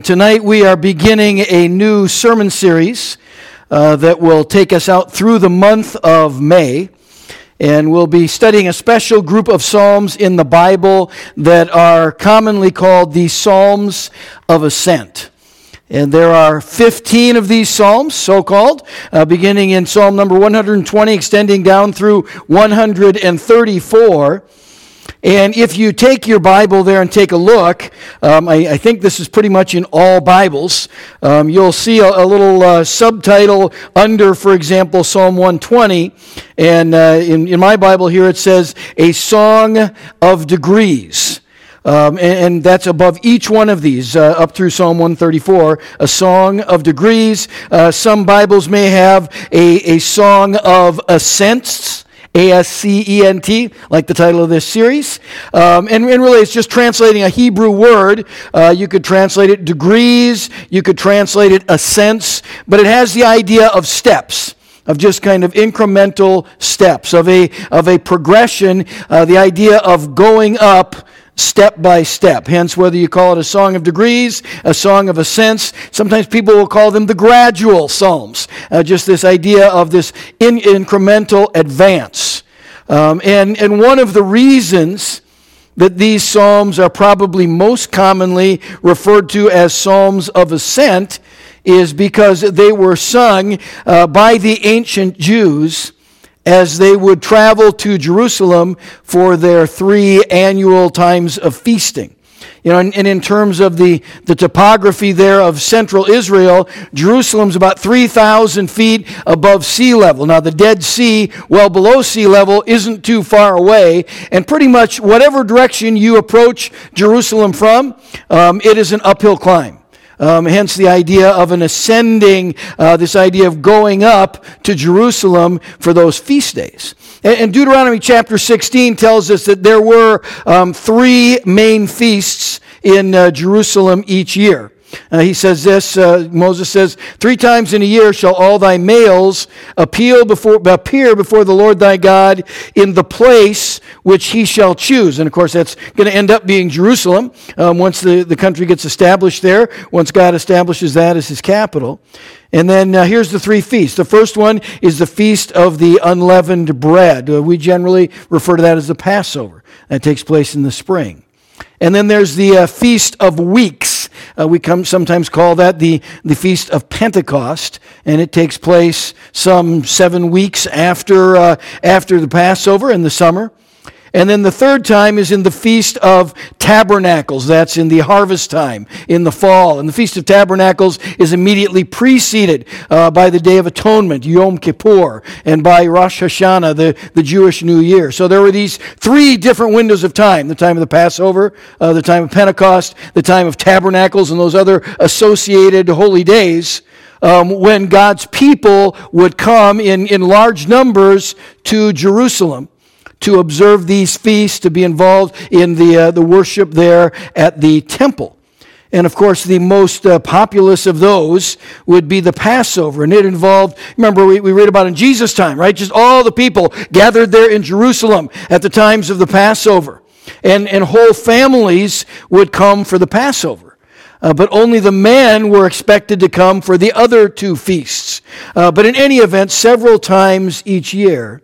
Tonight we are beginning a new sermon series that will take us out through the month of May. And we'll be studying a special group of Psalms in the Bible that are commonly called the Psalms of Ascent. And there are 15 of these Psalms, so-called, beginning in Psalm number 120, extending down through 134. And if you take your Bible there and take a look, I think this is pretty much in all Bibles. You'll see a little subtitle under, for example, Psalm 120. And in my Bible here it says, A Song of Degrees. And that's above each one of these, up through Psalm 134, a song of degrees. Some Bibles may have a song of ascents, A-S-C-E-N-T, like the title of this series. And really it's just translating a Hebrew word. You could translate it degrees, you could translate it ascents, but it has the idea of steps, of just kind of incremental steps, of a progression, the idea of going up step by step. Hence, whether you call it a song of degrees, a song of ascents, sometimes people will call them the gradual psalms. Just this idea of this incremental advance. And one of the reasons that these psalms are probably most commonly referred to as psalms of ascent is because they were sung by the ancient Jews as they would travel to Jerusalem for their 3 annual times of feasting. You know, and in terms of the topography there of central Israel, Jerusalem's about 3,000 feet above sea level. Now, the Dead Sea, well below sea level, isn't too far away, and pretty much whatever direction you approach Jerusalem from, it is an uphill climb. Hence the idea of an ascending, this idea of going up to Jerusalem for those feast days. And Deuteronomy chapter 16 tells us that there were 3 main feasts in Jerusalem each year. He says this, Moses says, 3 times in a year shall all thy males appear before the Lord thy God in the place which he shall choose. And of course that's going to end up being Jerusalem once the country gets established there, once God establishes that as his capital. And then here's the 3 feasts. The first one is the Feast of the Unleavened Bread. We generally refer to that as the Passover. That takes place in the spring. And then there's the Feast of Weeks. We sometimes call that the Feast of Pentecost, and it takes place some 7 weeks after the Passover in the summer. And then the third time is in the Feast of Tabernacles. That's in the harvest time, in the fall. And the Feast of Tabernacles is immediately preceded by the Day of Atonement, Yom Kippur, and by Rosh Hashanah, the Jewish New Year. So there were these 3 different windows of time: the time of the Passover, the time of Pentecost, the time of Tabernacles, and those other associated holy days, when God's people would come in large numbers to Jerusalem to observe these feasts, to be involved in the worship there at the temple. And of course, the most populous of those would be the Passover. And it involved, remember, we read about in Jesus' time, right? Just all the people gathered there in Jerusalem at the times of the Passover. And whole families would come for the Passover. But only the men were expected to come for the other 2 feasts. But in any event, several times each year,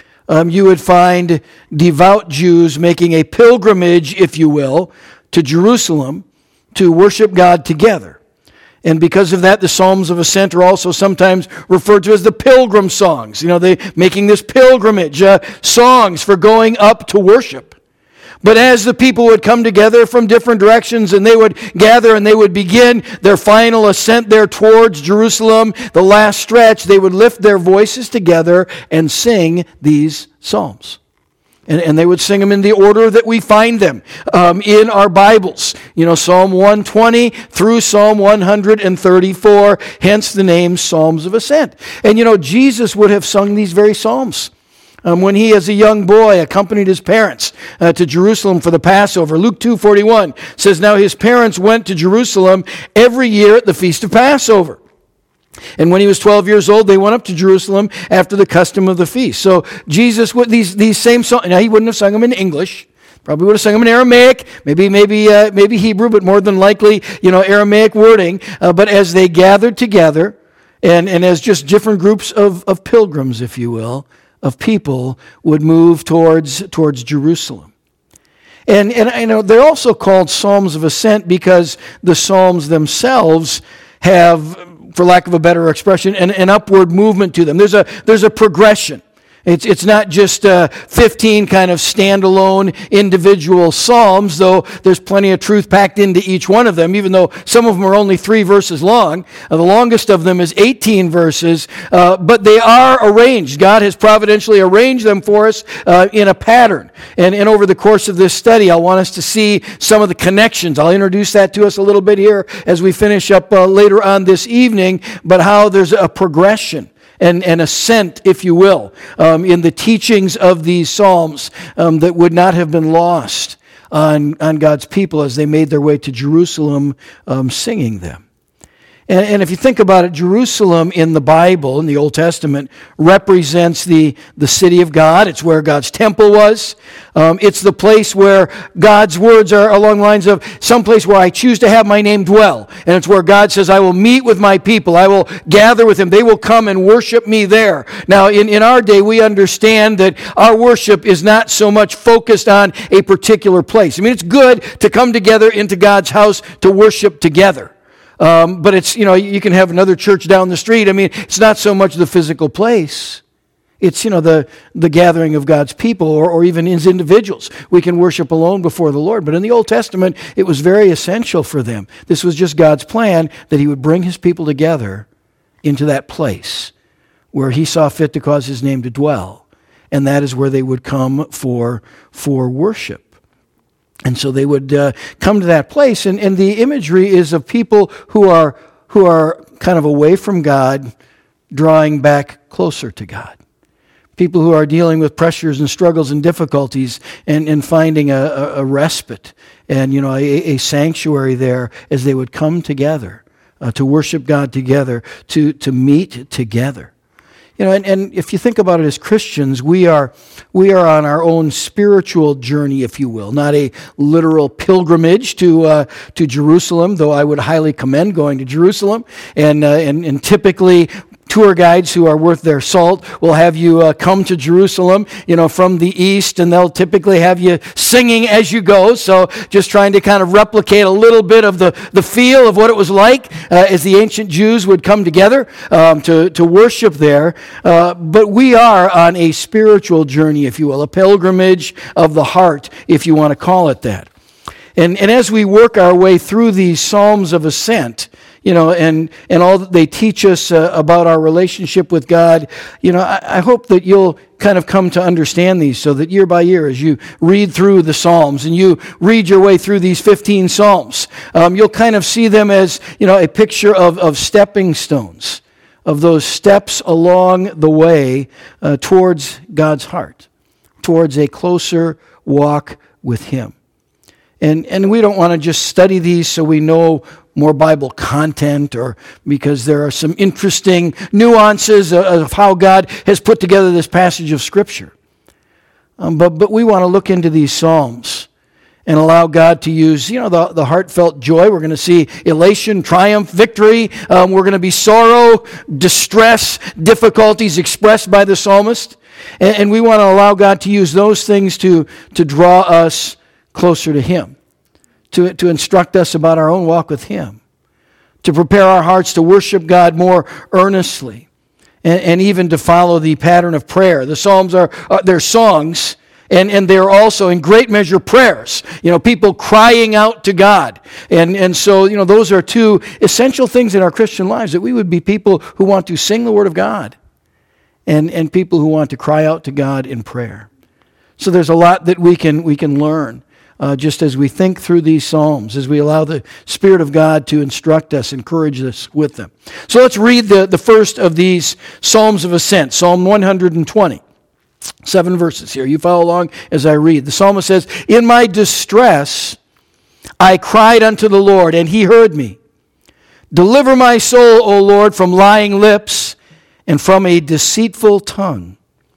you would find devout Jews making a pilgrimage, if you will, to Jerusalem to worship God together. And because of that, the Psalms of Ascent are also sometimes referred to as the pilgrim songs. You know, they making this pilgrimage, songs for going up to worship. But as the people would come together from different directions and they would gather and they would begin their final ascent there towards Jerusalem, the last stretch, they would lift their voices together and sing these psalms. And they would sing them in the order that we find them in our Bibles. You know, Psalm 120 through Psalm 134, hence the name Psalms of Ascent. And you know, Jesus would have sung these very psalms when he, as a young boy, accompanied his parents to Jerusalem for the Passover. Luke 2:41 says, Now his parents went to Jerusalem every year at the Feast of Passover. And when he was 12 years old, they went up to Jerusalem after the custom of the feast. So Jesus, these same songs, now he wouldn't have sung them in English. Probably would have sung them in Aramaic, maybe Hebrew, but more than likely, Aramaic wording. But as they gathered together, and as just different groups of pilgrims, if you will, of people, would move towards Jerusalem. And they're also called Psalms of Ascent because the Psalms themselves have, for lack of a better expression, an upward movement to them. There's a progression. It's not just 15 kind of standalone individual psalms, though there's plenty of truth packed into each one of them, even though some of them are only 3 verses long. The longest of them is 18 verses, but they are arranged. God has providentially arranged them for us in a pattern. And over the course of this study, I want us to see some of the connections. I'll introduce that to us a little bit here as we finish up later on this evening, but how there's a progression and ascent, if you will, in the teachings of these psalms that would not have been lost on God's people as they made their way to Jerusalem singing them. And if you think about it, Jerusalem in the Bible, in the Old Testament, represents the city of God. It's where God's temple was. It's the place where God's words are along the lines of some place where I choose to have my name dwell. And it's where God says, I will meet with my people. I will gather with them. They will come and worship me there. Now, in our day, we understand that our worship is not so much focused on a particular place. I mean, it's good to come together into God's house to worship together. But it's, you can have another church down the street. I mean, it's not so much the physical place. It's, the gathering of God's people or even as individuals. We can worship alone before the Lord. But in the Old Testament, it was very essential for them. This was just God's plan that he would bring his people together into that place where he saw fit to cause his name to dwell. And that is where they would come for worship. And so they would come to that place, and the imagery is of people who are kind of away from God, drawing back closer to God. People who are dealing with pressures and struggles and difficulties and finding a respite and a sanctuary there as they would come together to worship God together, to meet together. And if you think about it as Christians, we are on our own spiritual journey, if you will, not a literal pilgrimage to Jerusalem, though I would highly commend going to Jerusalem. And typically, tour guides who are worth their salt will have you come to Jerusalem, from the east, and they'll typically have you singing as you go. So just trying to kind of replicate a little bit of the feel of what it was like as the ancient Jews would come together to worship there. But we are on a spiritual journey, if you will, a pilgrimage of the heart, if you want to call it that. And as we work our way through these Psalms of Ascent, and all that they teach us about our relationship with God, I hope that you'll kind of come to understand these so that year by year as you read through the Psalms and you read your way through these 15 Psalms, you'll kind of see them as, a picture of stepping stones, of those steps along the way towards God's heart, towards a closer walk with Him. And we don't want to just study these so we know more Bible content or because there are some interesting nuances of how God has put together this passage of Scripture. But we want to look into these Psalms and allow God to use, the heartfelt joy. We're going to see elation, triumph, victory. We're going to be sorrow, distress, difficulties expressed by the psalmist. And we want to allow God to use those things to draw us closer to Him, to instruct us about our own walk with Him, to prepare our hearts to worship God more earnestly, and even to follow the pattern of prayer. The Psalms they're songs, and they're also in great measure prayers. People crying out to God. And so, those are two essential things in our Christian lives, that we would be people who want to sing the Word of God and people who want to cry out to God in prayer. So there's a lot that we can learn. Just as we think through these Psalms, as we allow the Spirit of God to instruct us, encourage us with them. So let's read the first of these Psalms of Ascent, Psalm 120. 7 verses here. You follow along as I read. The psalmist says, "In my distress I cried unto the Lord, and He heard me. Deliver my soul, O Lord, from lying lips and from a deceitful tongue.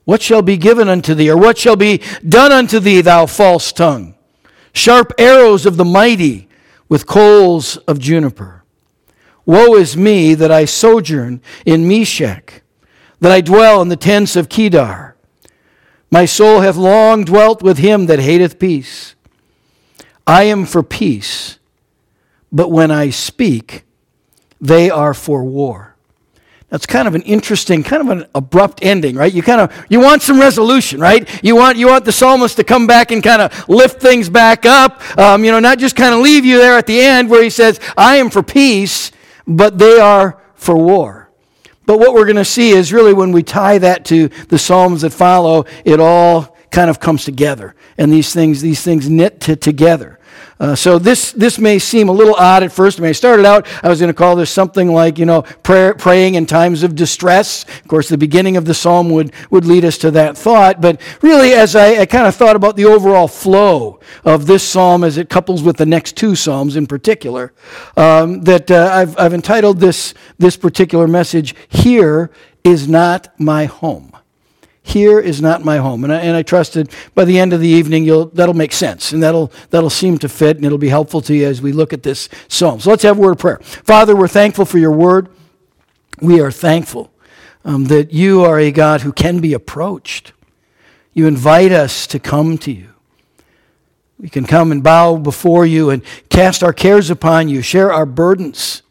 What shall be given unto thee, or what shall be done unto thee, thou false tongue? Sharp arrows of the mighty with coals of juniper. Woe is me that I sojourn in Meshech, that I dwell in the tents of Kedar. My soul hath long dwelt with him that hateth peace. I am for peace, but when I speak, they are for war. That's kind of an interesting, kind of an abrupt ending, right? You want some resolution, right? You want the psalmist to come back and kind of lift things back up, not just kind of leave you there at the end where he says, I am for peace, but they are for war. But what we're going to see is really when we tie that to the Psalms that follow, it all kind of comes together. And these things knit together. So this may seem a little odd at first. When I started out, I was going to call this something like, praying in times of distress. Of course, the beginning of the psalm would lead us to that thought. But really, as I kind of thought about the overall flow of this psalm as it couples with the next two psalms in particular, I've entitled this particular message, Here is Not My Home. Here is not my home. And I trust that by the end of the evening, that'll make sense. And that'll seem to fit, and it'll be helpful to you as we look at this psalm. So let's have a word of prayer. Father, we're thankful for your word. We are thankful that you are a God who can be approached. You invite us to come to you. We can come and bow before you and cast our cares upon you, share our burdens,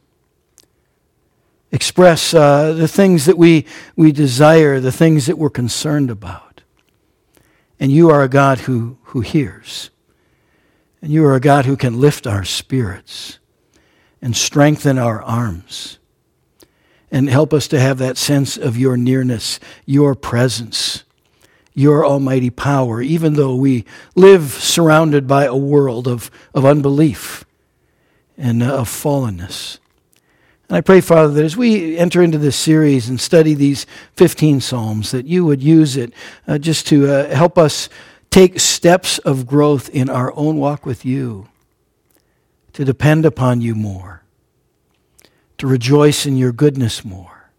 express the things that we desire, the things that we're concerned about. And you are a God who hears. And you are a God who can lift our spirits and strengthen our arms and help us to have that sense of your nearness, your presence, your almighty power, even though we live surrounded by a world of unbelief and of fallenness. And I pray, Father, that as we enter into this series and study these 15 Psalms, that you would use it just to help us take steps of growth in our own walk with you, to depend upon you more, to rejoice in your goodness more,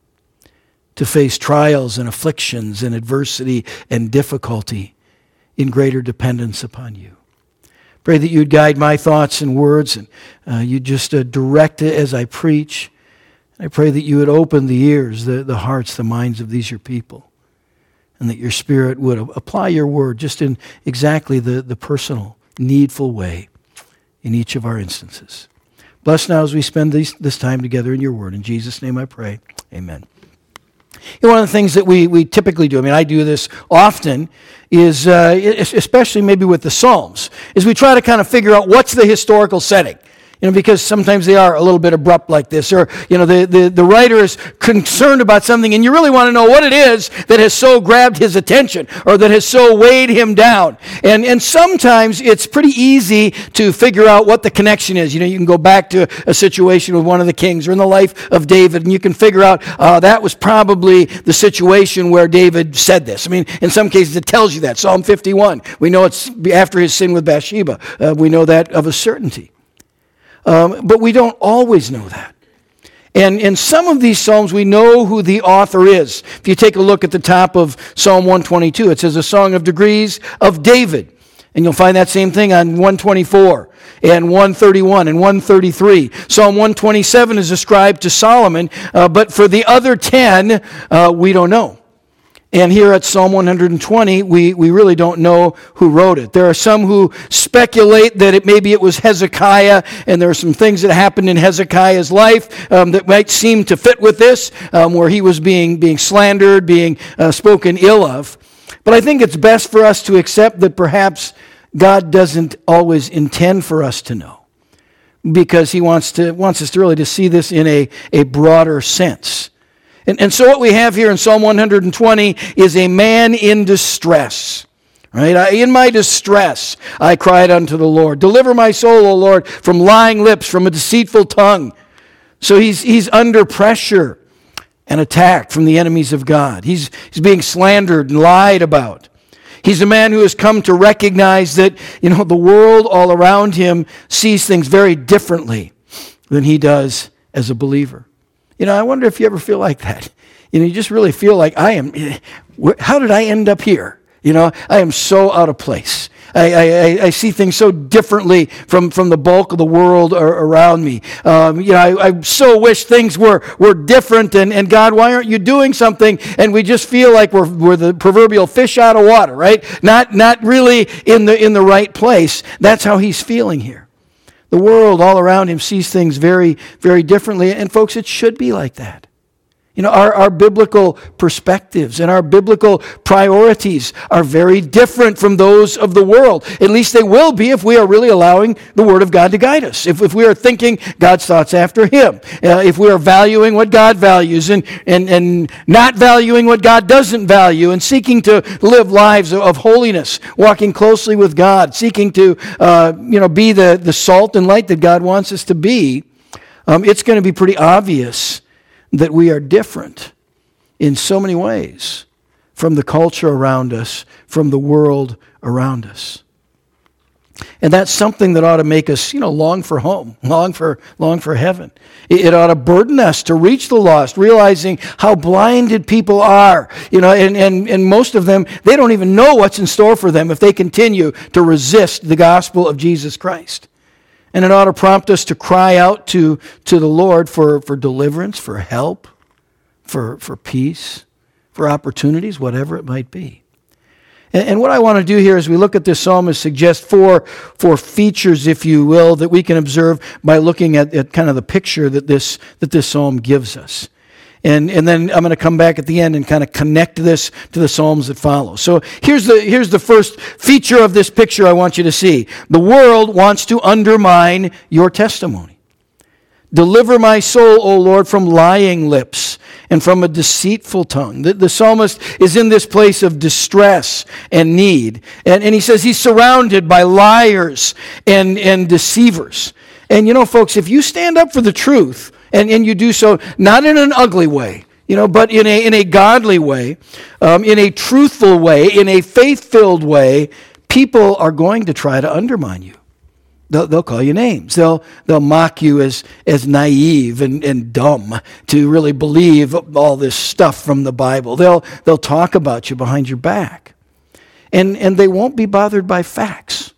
to face trials and afflictions and adversity and difficulty in greater dependence upon you. Pray that you'd guide my thoughts and words, and you'd just direct it as I preach. I pray that you would open the ears, the hearts, the minds of these your people, and that your Spirit would apply your word just in exactly the personal, needful way in each of our instances. Bless now as we spend this time together in your word. In Jesus' name I pray. Amen. One of the things that we typically do, I do this often, is, especially maybe with the Psalms, is we try to kind of figure out what's the historical setting. Because sometimes they are a little bit abrupt like this, or, the writer is concerned about something and you really want to know what it is that has so grabbed his attention or that has so weighed him down. And sometimes it's pretty easy to figure out what the connection is. You can go back to a situation with one of the kings or in the life of David and you can figure out that was probably the situation where David said this. In some cases it tells you that. Psalm 51, we know it's after his sin with Bathsheba. We know that of a certainty. But we don't always know that. And in some of these Psalms, we know who the author is. If you take a look at the top of Psalm 122, it says, a song of degrees of David. And you'll find that same thing on 124 and 131 and 133. Psalm 127 is ascribed to Solomon, but for the other 10, we don't know. And here at Psalm 120, we really don't know who wrote it. There are some who speculate that maybe it was Hezekiah, and there are some things that happened in Hezekiah's life that might seem to fit with this, where he was being slandered, being spoken ill of. But I think it's best for us to accept that perhaps God doesn't always intend for us to know, because he wants us to really to see this in a broader sense. And so what we have here in Psalm 120 is a man in distress. Right? In my distress, I cried unto the Lord. Deliver my soul, O Lord, from lying lips, from a deceitful tongue. So he's under pressure and attacked from the enemies of God. He's being slandered and lied about. He's a man who has come to recognize that, the world all around him sees things very differently than he does as a believer. I wonder if you ever feel like that. You just really feel like how did I end up here? I am so out of place. I see things so differently from the bulk of the world around me. I so wish things were different, and God, why aren't you doing something? And we just feel like we're the proverbial fish out of water, right? Not really in the right place. That's how he's feeling here. The world all around him sees things very, very differently, and folks, it should be like that. Our biblical perspectives and our biblical priorities are very different from those of the world. At least they will be if we are really allowing the Word of God to guide us. If we are thinking God's thoughts after Him. If we are valuing what God values and not valuing what God doesn't value, and seeking to live lives of holiness, walking closely with God, seeking to be the salt and light that God wants us to be, it's going to be pretty obvious that we are different in so many ways from the culture around us, from the world around us. And that's something that ought to make us, long for home, long for heaven. It ought to burden us to reach the lost, realizing how blinded people are. And most of them, they don't even know what's in store for them if they continue to resist the gospel of Jesus Christ. And it ought to prompt us to cry out to the Lord for deliverance, for help, for peace, for opportunities, whatever it might be. And what I want to do here as we look at this psalm is suggest four features, if you will, that we can observe by looking at kind of the picture that this psalm gives us. And then I'm going to come back at the end and kind of connect this to the Psalms that follow. So here's the first feature of this picture I want you to see. The world wants to undermine your testimony. Deliver my soul, O Lord, from lying lips and from a deceitful tongue. The psalmist is in this place of distress and need. And he says he's surrounded by liars and deceivers. And folks, if you stand up for the truth, and you do so not in an ugly way, but in a godly way, in a truthful way, in a faith-filled way, people are going to try to undermine you. They'll call you names. They'll mock you as naive and dumb to really believe all this stuff from the Bible. They'll talk about you behind your back, and they won't be bothered by facts.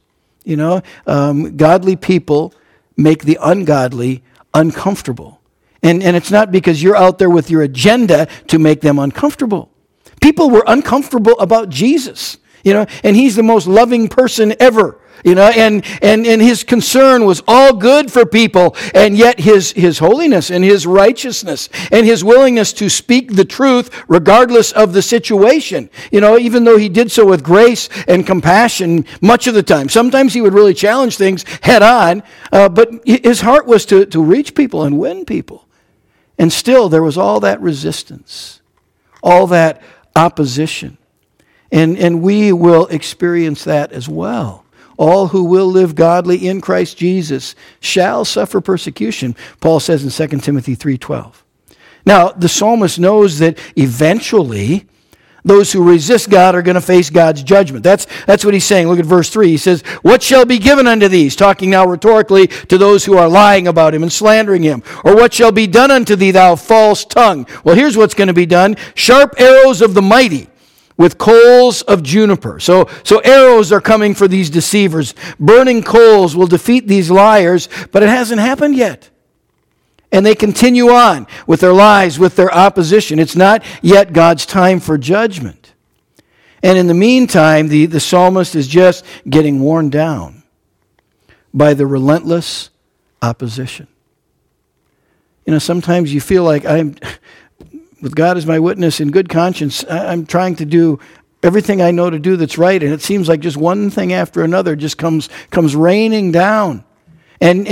Godly people make the ungodly uncomfortable. And it's not because you're out there with your agenda to make them uncomfortable. People were uncomfortable about Jesus, and he's the most loving person ever, and his concern was all good for people, and yet his holiness and his righteousness and his willingness to speak the truth regardless of the situation, even though he did so with grace and compassion much of the time. Sometimes he would really challenge things head on, but his heart was to reach people and win people. And still, there was all that resistance, all that opposition. And we will experience that as well. All who will live godly in Christ Jesus shall suffer persecution, Paul says in 2 Timothy 3:12. Now, the psalmist knows that eventually those who resist God are going to face God's judgment. That's what he's saying. Look at verse 3. He says, what shall be given unto these? Talking now rhetorically to those who are lying about him and slandering him. Or what shall be done unto thee, thou false tongue? Well, here's what's going to be done. Sharp arrows of the mighty with coals of juniper. So arrows are coming for these deceivers. Burning coals will defeat these liars, but it hasn't happened yet. And they continue on with their lies, with their opposition. It's not yet God's time for judgment. And in the meantime, the psalmist is just getting worn down by the relentless opposition. Sometimes you feel like with God as my witness in good conscience, I'm trying to do everything I know to do that's right, and it seems like just one thing after another just comes raining down. And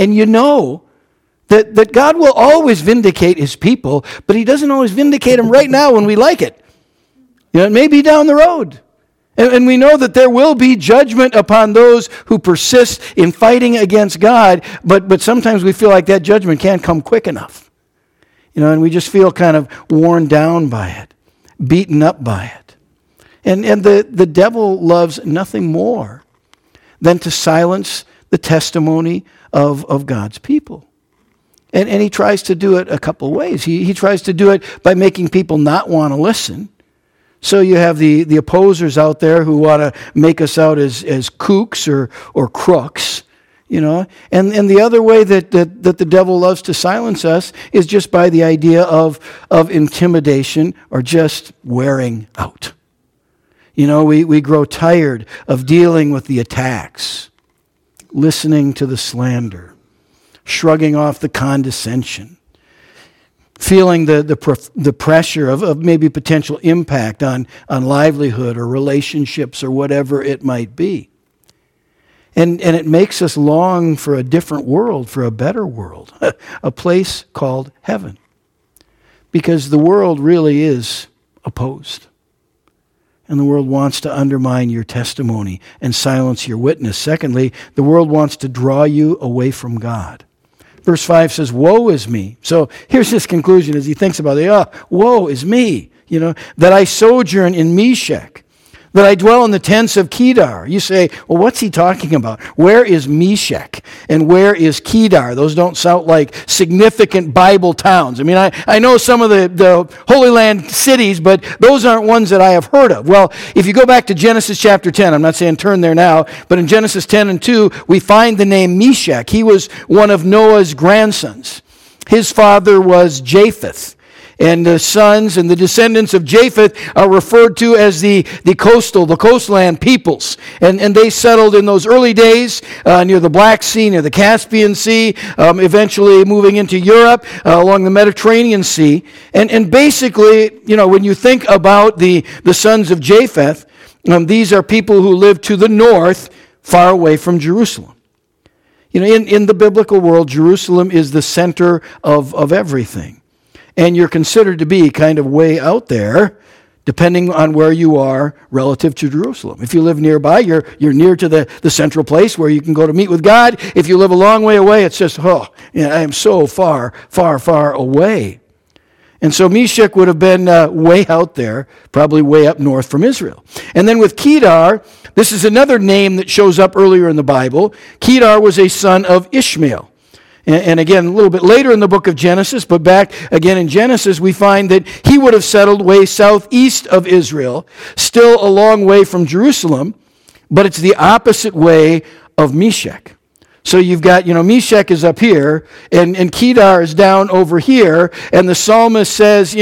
that God will always vindicate his people, but he doesn't always vindicate them right now when we like it. It may be down the road. And we know that there will be judgment upon those who persist in fighting against God, but sometimes we feel like that judgment can't come quick enough. And we just feel kind of worn down by it, beaten up by it. And the devil loves nothing more than to silence the testimony of God's people. And he tries to do it a couple of ways. He tries to do it by making people not want to listen. So you have the opposers out there who want to make us out as kooks or crooks, you know. And the other way that the devil loves to silence us is just by the idea of intimidation or just wearing out. You know, we grow tired of dealing with the attacks, listening to the slander, shrugging off the condescension, feeling the pressure of maybe potential impact on livelihood or relationships or whatever it might be. And it makes us long for a different world, for a better world, a place called heaven. Because the world really is opposed. And the world wants to undermine your testimony and silence your witness. Secondly, the world wants to draw you away from God. Verse 5 says, woe is me. So here's his conclusion as he thinks about it. Woe is me, you know, that I sojourn in Meshech, that I dwell in the tents of Kedar. You say, well, what's he talking about? Where is Meshech and where is Kedar? Those don't sound like significant Bible towns. I mean, I know some of the Holy Land cities, but those aren't ones that I have heard of. Well, if you go back to Genesis chapter 10, I'm not saying turn there now, but in Genesis 10 and 2, we find the name Meshech. He was one of Noah's grandsons. His father was Japheth. And the sons and the descendants of Japheth are referred to as the coastland peoples. And they settled in those early days near the Black Sea, near the Caspian Sea, eventually moving into Europe along the Mediterranean Sea. And basically, you know, when you think about the sons of Japheth, these are people who live to the north, far away from Jerusalem. You know, in the biblical world, Jerusalem is the center of everything. And you're considered to be kind of way out there, depending on where you are relative to Jerusalem. If you live nearby, you're near to the central place where you can go to meet with God. If you live a long way away, it's just, I am so far, far, far away. And so Meshech would have been way out there, probably way up north from Israel. And then with Kedar, this is another name that shows up earlier in the Bible. Kedar was a son of Ishmael. And again, a little bit later in the book of Genesis, but back again in Genesis, we find that he would have settled way southeast of Israel, still a long way from Jerusalem, but it's the opposite way of Meshech. So you've got, Meshech is up here, and Kedar is down over here, and the psalmist says,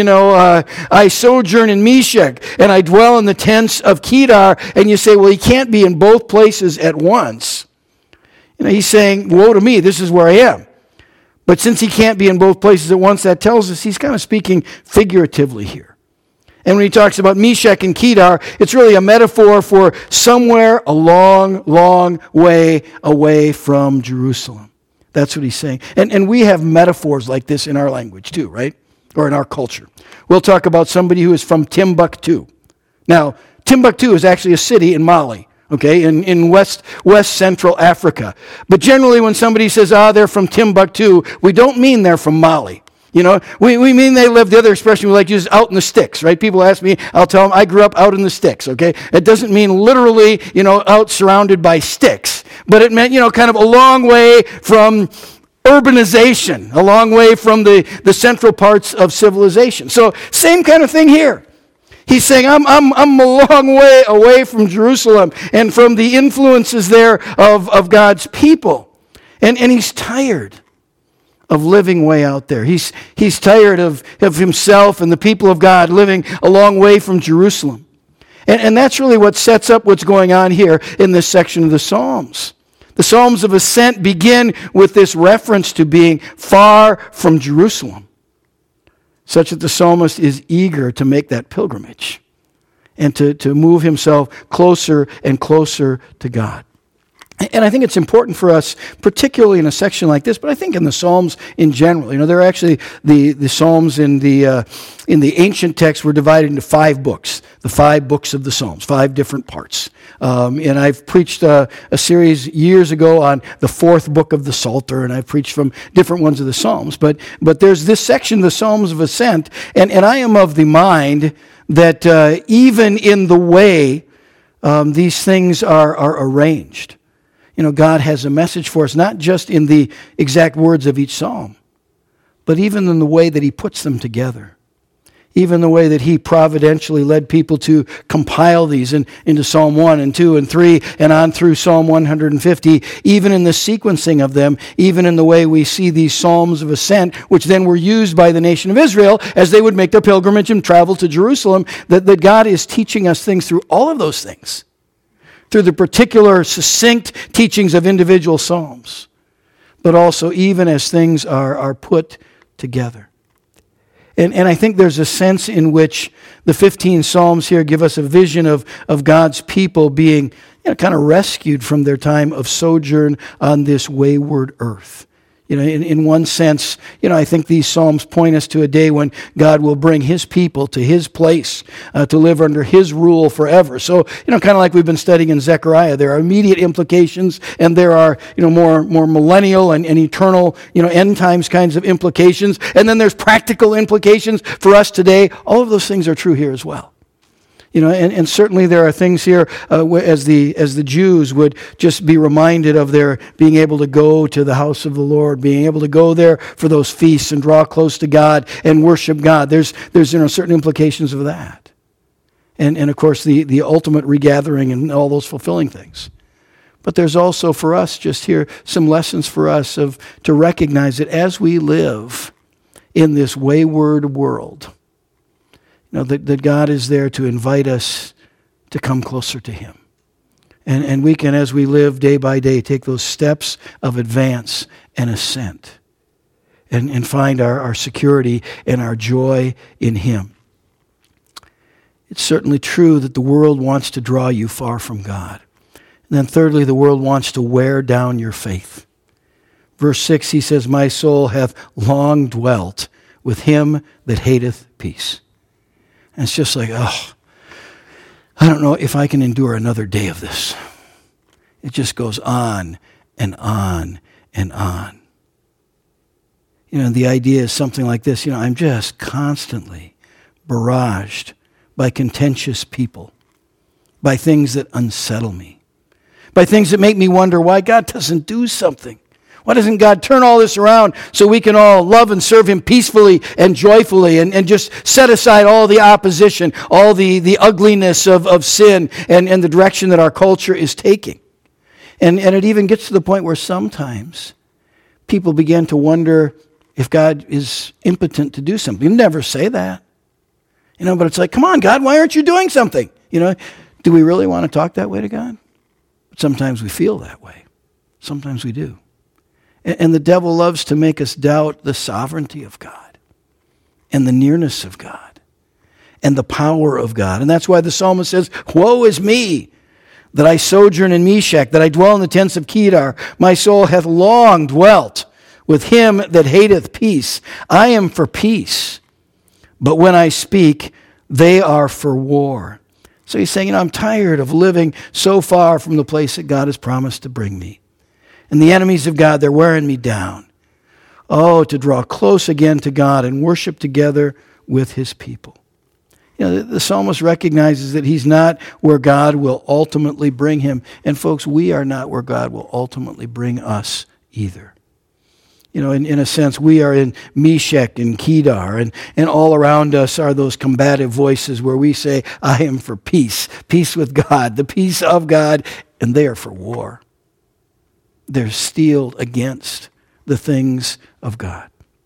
I sojourn in Meshech, and I dwell in the tents of Kedar, and you say, well, he can't be in both places at once. He's saying, woe to me, this is where I am. But since he can't be in both places at once, that tells us he's kind of speaking figuratively here. And when he talks about Meshech and Kedar, it's really a metaphor for somewhere a long, long way away from Jerusalem. That's what he's saying. And we have metaphors like this in our language too, right? Or in our culture. We'll talk about somebody who is from Timbuktu. Now, Timbuktu is actually a city in Mali. Okay, in West Central Africa. But generally when somebody says, they're from Timbuktu, we don't mean they're from Mali. We mean they live, the other expression we like to use is out in the sticks, right? People ask me, I'll tell them I grew up out in the sticks, okay? It doesn't mean literally, out surrounded by sticks. But it meant, kind of a long way from urbanization, a long way from the central parts of civilization. So same kind of thing here. He's saying, I'm a long way away from Jerusalem and from the influences there of God's people. And he's tired of living way out there. He's tired of himself and the people of God living a long way from Jerusalem. And that's really what sets up what's going on here in this section of the Psalms. The Psalms of Ascent begin with this reference to being far from Jerusalem, such that the psalmist is eager to make that pilgrimage and to move himself closer and closer to God. And I think it's important for us, particularly in a section like this, but I think in the Psalms in general. There are actually the Psalms in the ancient text were divided into 5 books, the 5 books of the Psalms, 5 different parts. And I've preached a series years ago on the 4th book of the Psalter, and I've preached from different ones of the Psalms. But there's this section, the Psalms of Ascent, and I am of the mind that even in the way these things are arranged, God has a message for us, not just in the exact words of each psalm, but even in the way that he puts them together. Even the way that he providentially led people to compile these into Psalm 1 and 2 and 3 and on through Psalm 150, even in the sequencing of them, even in the way we see these Psalms of Ascent, which then were used by the nation of Israel as they would make their pilgrimage and travel to Jerusalem, that God is teaching us things through all of those things, through the particular succinct teachings of individual Psalms, but also even as things are put together. And I think there's a sense in which the 15 Psalms here give us a vision of God's people being kind of rescued from their time of sojourn on this wayward earth. In one sense, I think these Psalms point us to a day when God will bring his people to his place to live under his rule forever. So, kind of like we've been studying in Zechariah, there are immediate implications and there are, more millennial and eternal, end times kinds of implications. And then there's practical implications for us today. All of those things are true here as well. And certainly there are things here as the Jews would just be reminded of their being able to go to the house of the Lord, being able to go there for those feasts and draw close to God and worship God. There's certain implications of that. And of course the ultimate regathering and all those fulfilling things. But there's also for us just here some lessons for us to recognize that as we live in this wayward world, that God is there to invite us to come closer to him. And we can, as we live day by day, take those steps of advance and ascent and find our security and our joy in him. It's certainly true that the world wants to draw you far from God. And then thirdly, the world wants to wear down your faith. Verse 6, he says, "My soul hath long dwelt with him that hateth peace." And it's just like, I don't know if I can endure another day of this. It just goes on and on and on. The idea is something like this. I'm just constantly barraged by contentious people, by things that unsettle me, by things that make me wonder why God doesn't do something. Why doesn't God turn all this around so we can all love and serve him peacefully and joyfully and just set aside all the opposition, all the ugliness of sin and the direction that our culture is taking? And it even gets to the point where sometimes people begin to wonder if God is impotent to do something. You never say that. But it's like, come on, God, why aren't you doing something? Do we really want to talk that way to God? But sometimes we feel that way. Sometimes we do. And the devil loves to make us doubt the sovereignty of God and the nearness of God and the power of God. And that's why the psalmist says, "Woe is me, that I sojourn in Meshech, that I dwell in the tents of Kedar. My soul hath long dwelt with him that hateth peace. I am for peace, but when I speak, they are for war." So he's saying, I'm tired of living so far from the place that God has promised to bring me. And the enemies of God, they're wearing me down. To draw close again to God and worship together with his people. The psalmist recognizes that he's not where God will ultimately bring him. And folks, we are not where God will ultimately bring us either. In a sense, we are in Meshech and Kedar, and all around us are those combative voices where we say, I am for peace with God, the peace of God, and they are for war. They're steeled against the things of God.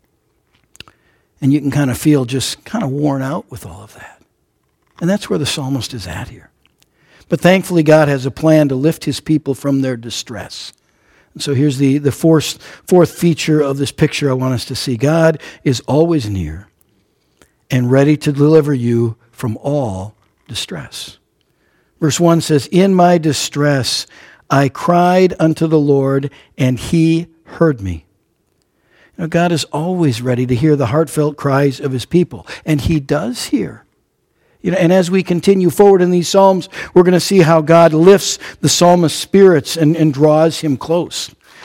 And you can kind of feel just kind of worn out with all of that. And that's where the psalmist is at here. But thankfully, God has a plan to lift his people from their distress. And so here's the fourth feature of this picture I want us to see. God is always near and ready to deliver you from all distress. Verse 1 says, "In my distress I cried unto the Lord, and he heard me." God is always ready to hear the heartfelt cries of his people, and he does hear. And as we continue forward in these Psalms, we're going to see how God lifts the psalmist's spirits and draws him close.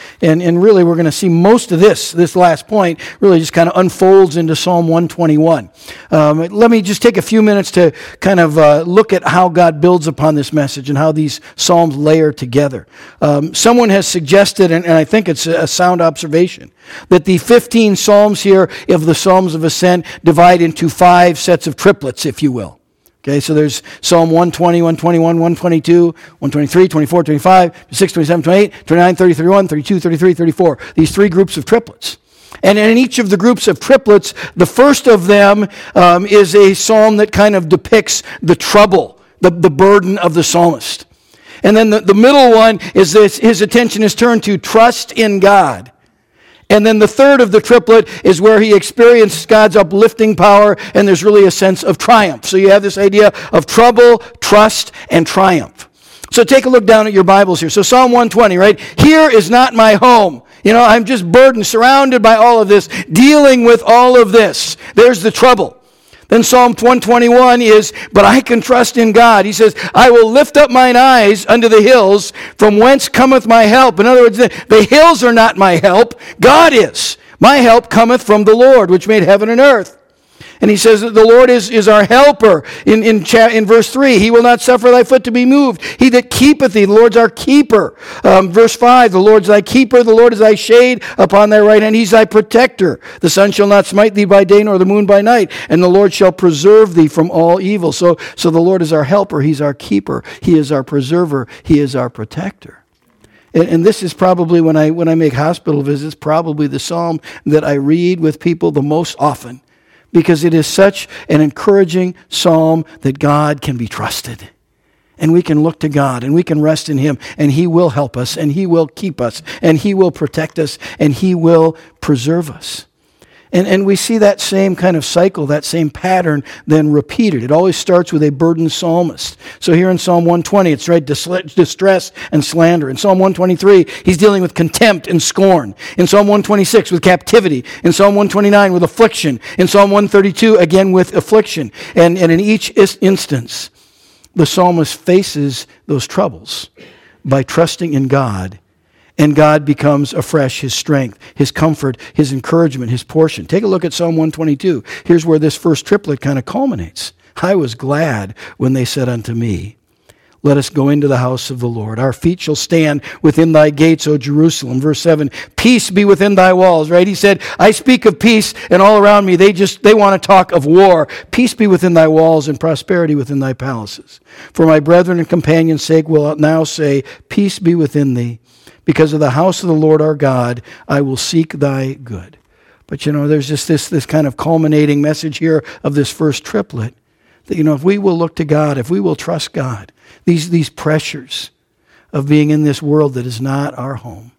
And really, we're going to see most of this last point really just kind of unfolds into Psalm 121. Let me just take a few minutes to kind of look at how God builds upon this message and how these psalms layer together. Someone has suggested, and I think it's a sound observation, that the 15 psalms here of the Psalms of Ascent divide into 5 sets of triplets, if you will. Okay, so there's Psalm 120, 121, 122, 123, 24, 25, 26, 27, 28, 29, 30, 31, 32, 33, 34. These 3 groups of triplets. And in each of the groups of triplets, the first of them is a psalm that kind of depicts the trouble, the burden of the psalmist. And then the middle one is this: his attention is turned to trust in God. And then the third of the triplet is where he experienced God's uplifting power, and there's really a sense of triumph. So you have this idea of trouble, trust, and triumph. So take a look down at your Bibles here. So Psalm 120, right? Here is not my home. I'm just burdened, surrounded by all of this, dealing with all of this. There's the trouble. Then Psalm 121 is, but I can trust in God. He says, I will lift up mine eyes unto the hills, from whence cometh my help. In other words, the hills are not my help. God is. My help cometh from the Lord, which made heaven and earth. And he says that the Lord is our helper. In verse 3, he will not suffer thy foot to be moved. He that keepeth thee, the Lord's our keeper. Verse 5, the Lord's thy keeper, the Lord is thy shade upon thy right hand. He's thy protector. The sun shall not smite thee by day, nor the moon by night. And the Lord shall preserve thee from all evil. So the Lord is our helper. He's our keeper. He is our preserver. He is our protector. And this is probably, when I make hospital visits, probably the psalm that I read with people the most often, because it is such an encouraging psalm that God can be trusted. And we can look to God, and we can rest in Him, and He will help us, and He will keep us, and He will protect us, and He will preserve us. And we see that same kind of cycle, that same pattern then repeated. It always starts with a burdened psalmist. So here in Psalm 120, it's right, distress and slander. In Psalm 123, he's dealing with contempt and scorn. In Psalm 126, with captivity. In Psalm 129, with affliction. In Psalm 132, again with affliction. And in each instance, the psalmist faces those troubles by trusting in God. And God becomes afresh his strength, his comfort, his encouragement, his portion. Take a look at Psalm 122. Here's where this first triplet kind of culminates. I was glad when they said unto me, let us go into the house of the Lord. Our feet shall stand within thy gates, O Jerusalem. Verse 7, peace be within thy walls, right? He said, I speak of peace, and all around me, they want to talk of war. Peace be within thy walls, and prosperity within thy palaces. For my brethren and companions' sake will now say, peace be within thee. Because of the house of the Lord our God, I will seek thy good. But there's just this kind of culminating message here of this first triplet. That, if we will look to God, if we will trust God, these pressures of being in this world that is not our home,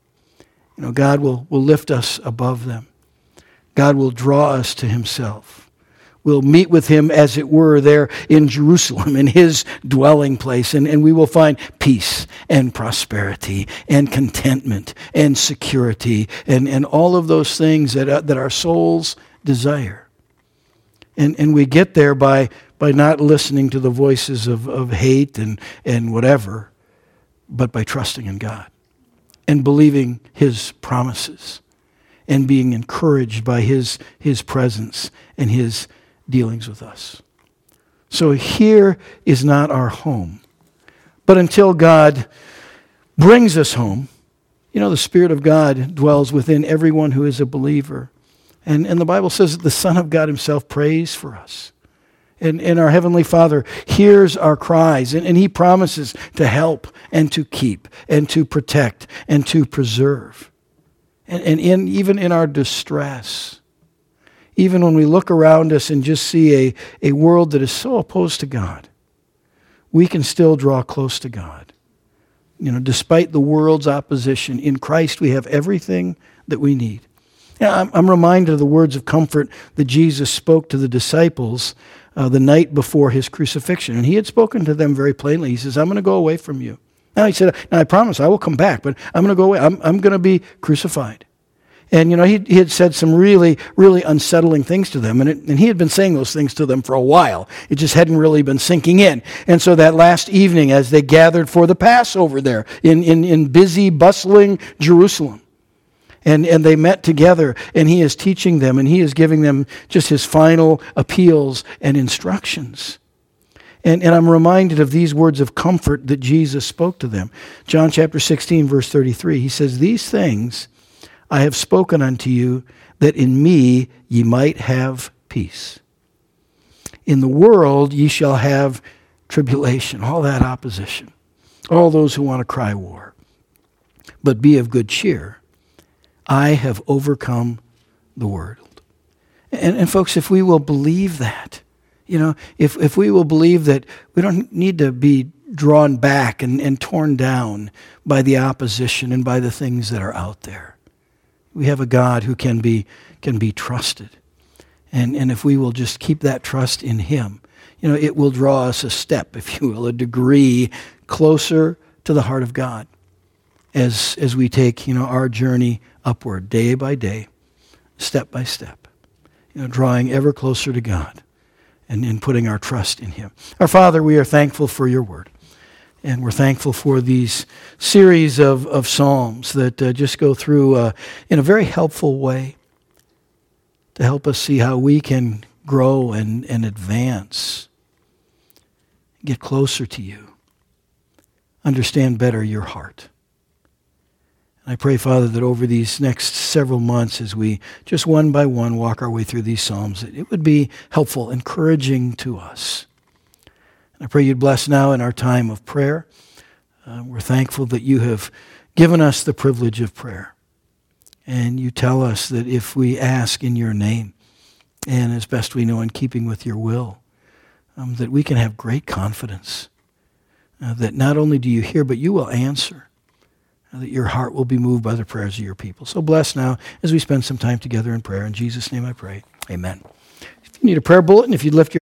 God will lift us above them. God will draw us to Himself. We'll meet with Him, as it were, there in Jerusalem, in His dwelling place, and we will find peace and prosperity and contentment and security and all of those things that our souls desire. And we get there by not listening to the voices of hate and whatever, but by trusting in God and believing His promises and being encouraged by His presence and His dealings with us. So here is not our home. But until God brings us home, the Spirit of God dwells within everyone who is a believer. And the Bible says that the Son of God Himself prays for us. And our Heavenly Father hears our cries, and He promises to help and to keep and to protect and to preserve. And even in our distress, even when we look around us and just see a world that is so opposed to God, we can still draw close to God. Despite the world's opposition, in Christ we have everything that we need. I'm reminded of the words of comfort that Jesus spoke to the disciples the night before His crucifixion. And He had spoken to them very plainly. He says, I'm going to go away from you. Now He said, I promise I will come back, but I'm going to go away. I'm going to be crucified. And, he had said some really, really unsettling things to them. And he had been saying those things to them for a while. It just hadn't really been sinking in. And so that last evening, as they gathered for the Passover there in busy, bustling Jerusalem, And they met together, and he is teaching them, and he is giving them just his final appeals and instructions. And I'm reminded of these words of comfort that Jesus spoke to them. John chapter 16, verse 33, he says, "These things I have spoken unto you, that in me ye might have peace. In the world ye shall have tribulation," all that opposition, all those who want to cry war. "But be of good cheer. I have overcome the world." And folks, if we will believe that, if we will believe that we don't need to be drawn back and torn down by the opposition and by the things that are out there. We have a God who can be trusted. And if we will just keep that trust in him, it will draw us a step, if you will, a degree closer to the heart of God as we take, our journey upward day by day, step by step, drawing ever closer to God and putting our trust in him. Our Father, we are thankful for your word. And we're thankful for these series of Psalms that just go through in a very helpful way to help us see how we can grow and advance, get closer to you, understand better your heart. And I pray, Father, that over these next several months, as we just one by one walk our way through these Psalms, that it would be helpful, encouraging to us. I pray you'd bless now in our time of prayer. We're thankful that you have given us the privilege of prayer. And you tell us that if we ask in your name, and as best we know in keeping with your will, that we can have great confidence that not only do you hear, but you will answer, that your heart will be moved by the prayers of your people. So bless now as we spend some time together in prayer. In Jesus' name I pray. Amen. If you need a prayer bulletin, if you'd lift your